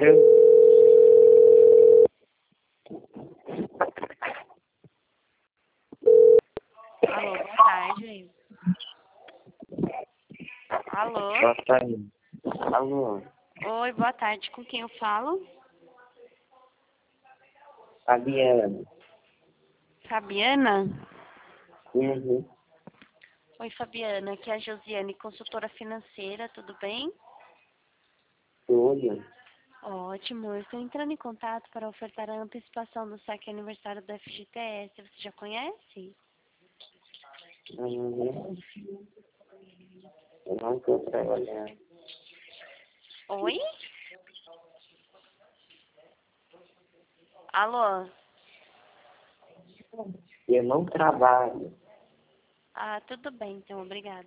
Alô, boa tarde. Alô? Boa tarde. Alô, Oi, boa tarde. Com quem eu falo? Fabiana. Fabiana? Uhum. Oi, Fabiana. Aqui é a Josiane, consultora financeira, tudo bem? Tudo. Ótimo. Eu estou entrando em contato para ofertar a antecipação do saque aniversário do FGTS. Você já conhece? Uhum. Eu não estou trabalhando. Oi? Alô? Eu não trabalho. Ah, tudo bem, então. Obrigada.